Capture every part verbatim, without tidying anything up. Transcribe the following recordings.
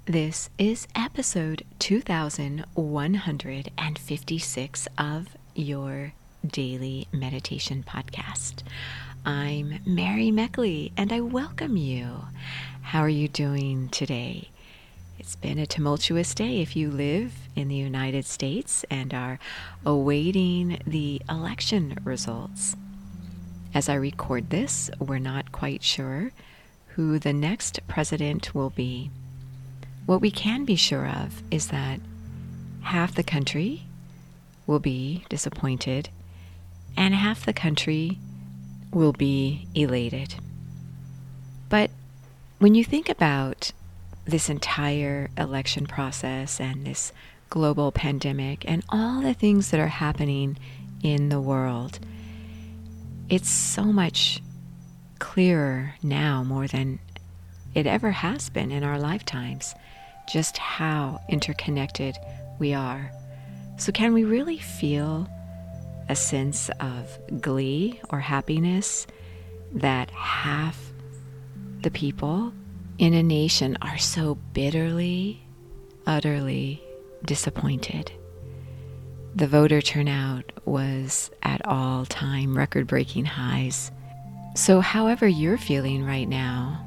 This is episode two thousand one hundred fifty-six of your Daily Meditation Podcast. I'm Mary Meckley, and I welcome you. How are you doing today? It's been a tumultuous day if you live in the United States and are awaiting the election results. As I record this, we're not quite sure who the next president will be. What we can be sure of is that half the country will be disappointed and half the country will be elated. But when you think about this entire election process and this global pandemic and all the things that are happening in the world, it's so much clearer now more than it ever has been in our lifetimes, just how interconnected we are. So can we really feel a sense of glee or happiness that half the people in a nation are so bitterly, utterly disappointed? The voter turnout was at all-time record-breaking highs. So however you're feeling right now,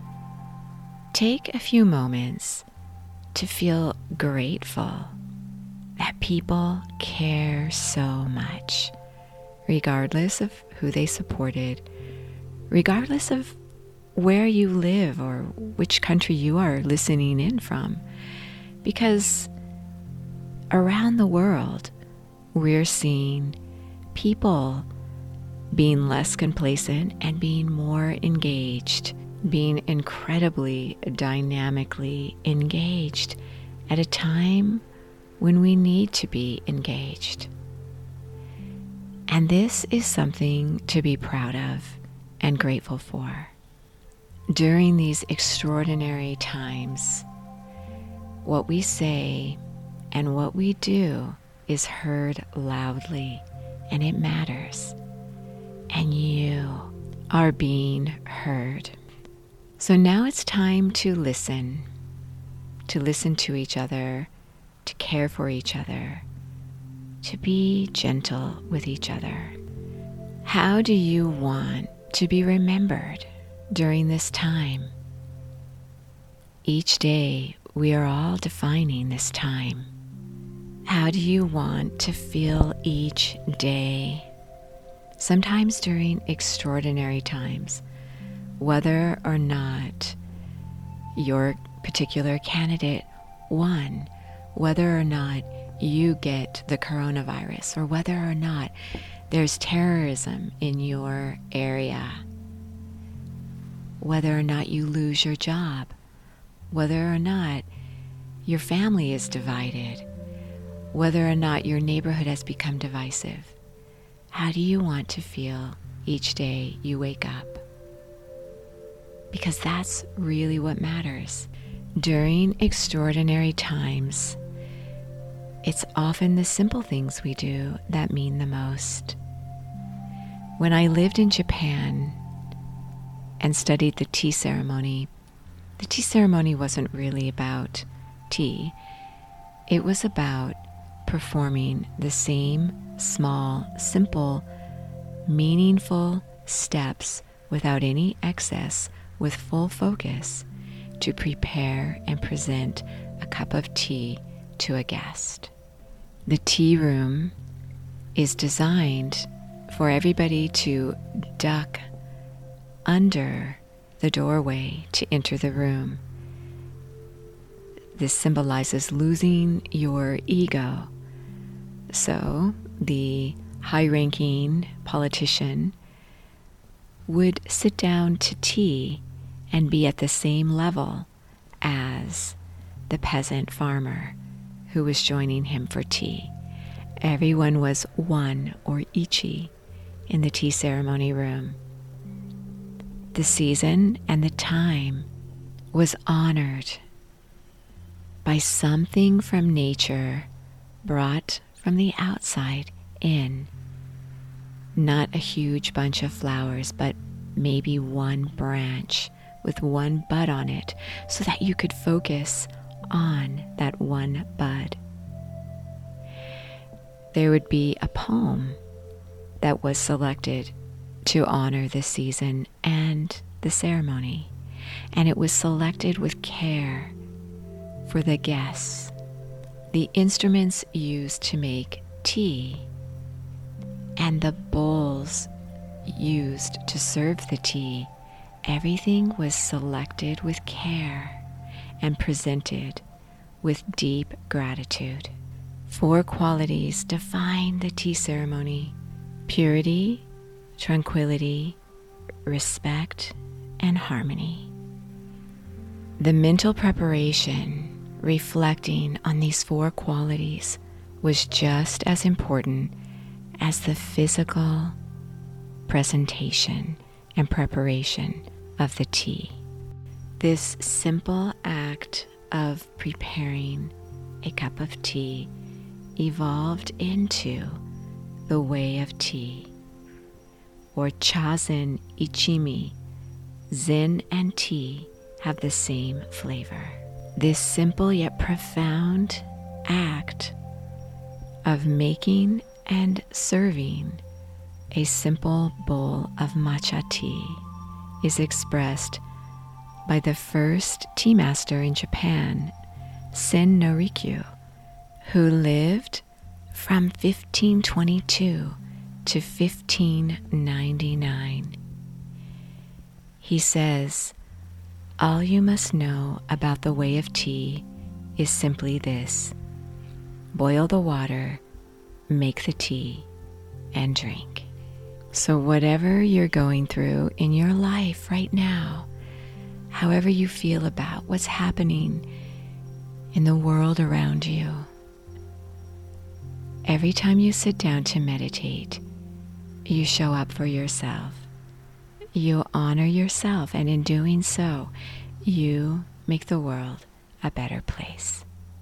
take a few moments to feel grateful that people care so much, regardless of who they supported, regardless of where you live or which country you are listening in from. Because around the world, we're seeing people being less complacent and being more engaged, being incredibly dynamically engaged at a time when we need to be engaged. And this is something to be proud of and grateful for. During these extraordinary times, what we say and what we do is heard loudly, and it matters. And you are being heard. So now it's time to listen, to listen to each other, to care for each other, to be gentle with each other. How do you want to be remembered during this time? Each day, we are all defining this time. How do you want to feel each day? Sometimes during extraordinary times, whether or not your particular candidate won, whether or not you get the coronavirus, or whether or not there's terrorism in your area, whether or not you lose your job, whether or not your family is divided, whether or not your neighborhood has become divisive. How do you want to feel each day you wake up? Because that's really what matters. During extraordinary times, it's often the simple things we do that mean the most. When I lived in Japan and studied the tea ceremony, the tea ceremony wasn't really about tea. It was about performing the same small, simple, meaningful steps without any excess, with full focus, to prepare and present a cup of tea to a guest. The tea room is designed for everybody to duck under the doorway to enter the room. This symbolizes losing your ego. So the high-ranking politician would sit down to tea and be at the same level as the peasant farmer who was joining him for tea. Everyone was one or ichi in the tea ceremony room. The season and the time was honored by something from nature brought from the outside in. Not a huge bunch of flowers, but maybe one branch with one bud on it, so that you could focus on that one bud. There would be a poem that was selected to honor the season and the ceremony, and it was selected with care for the guests. The instruments used to make tea and the bowls used to serve the tea, everything was selected with care and presented with deep gratitude. Four qualities define the tea ceremony: purity, tranquility, respect, and harmony. The mental preparation reflecting on these four qualities was just as important as the physical presentation and preparation of the tea. This simple act of preparing a cup of tea evolved into the way of tea, or Chazen Ichimi. Zen and tea have the same flavor. This simple yet profound act of making and serving a simple bowl of matcha tea is expressed by the first tea master in Japan, Sen no Rikyu, who lived from fifteen twenty-two to fifteen ninety-nine. He says, "All you must know about the way of tea is simply this: boil the water, make the tea, and drink." So whatever you're going through in your life right now, however you feel about what's happening in the world around you, every time you sit down to meditate, you show up for yourself. You honor yourself, and in doing so, you make the world a better place.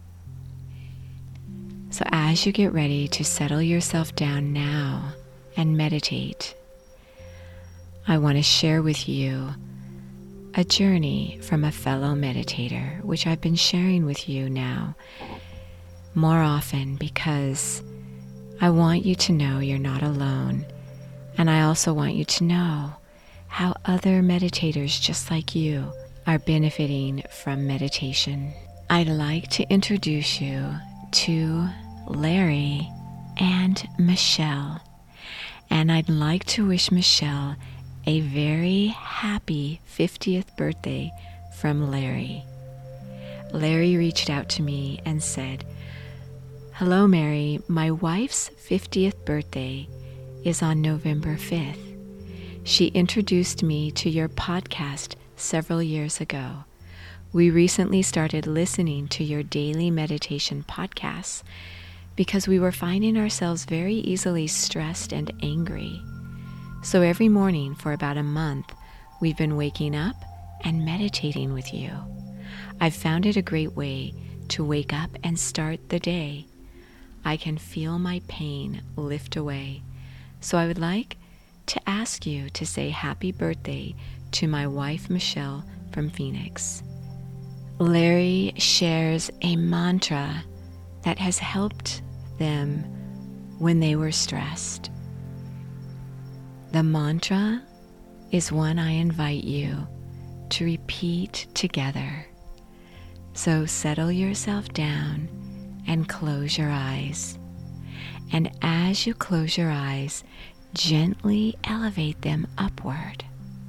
So as you get ready to settle yourself down now and meditate, I want to share with you a journey from a fellow meditator, which I've been sharing with you now more often because I want you to know you're not alone, and I also want you to know how other meditators just like you are benefiting from meditation. I'd like to introduce you to Larry and Michelle, and I'd like to wish Michelle a very happy fiftieth birthday from Larry. Larry reached out to me and said, "Hello, Mary. My wife's fiftieth birthday is on November fifth. She introduced me to your podcast several years ago. We recently started listening to your daily meditation podcasts because we were finding ourselves very easily stressed and angry. So every morning for about a month, we've been waking up and meditating with you. I've found it a great way to wake up and start the day. I can feel my pain lift away. So I would like to ask you to say happy birthday to my wife, Michelle, from Phoenix." Larry shares a mantra that has helped them when they were stressed. The mantra is one I invite you to repeat together. So settle yourself down and close your eyes. And as you close your eyes, gently elevate them upward.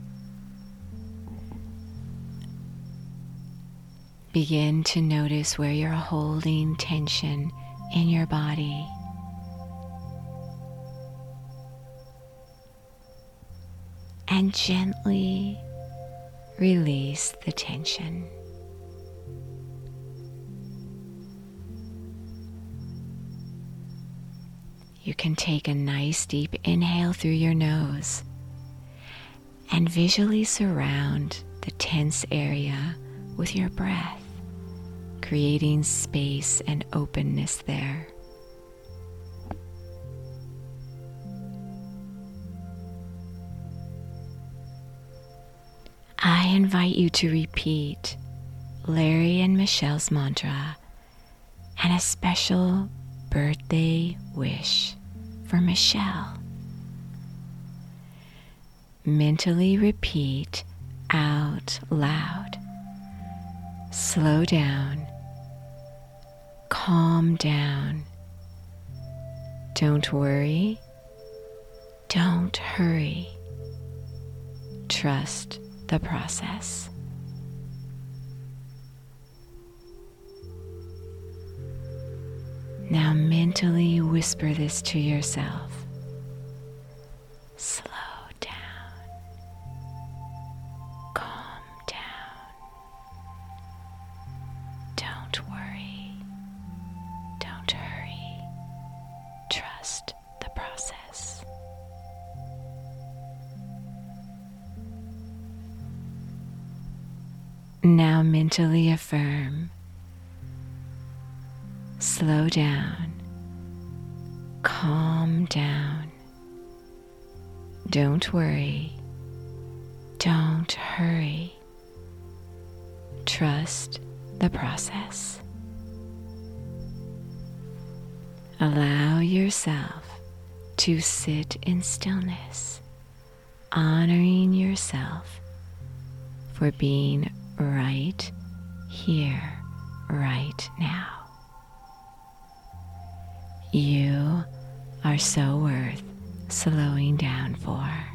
Begin to notice where you're holding tension in your body. And gently release the tension. You can take a nice deep inhale through your nose and visually surround the tense area with your breath, creating space and openness there. I invite you to repeat Larry and Michelle's mantra and a special birthday wish for Michelle. Mentally repeat out loud. Slow down. Calm down. Don't worry. Don't hurry. Trust the process. Now mentally whisper this to yourself. Slow down. Calm down. Don't worry. Don't hurry. Trust the process. Now mentally affirm. Slow down. Calm down. Don't worry. Don't hurry. Trust the process. Allow yourself to sit in stillness, honoring yourself for being right here, right now. You are so worth slowing down for.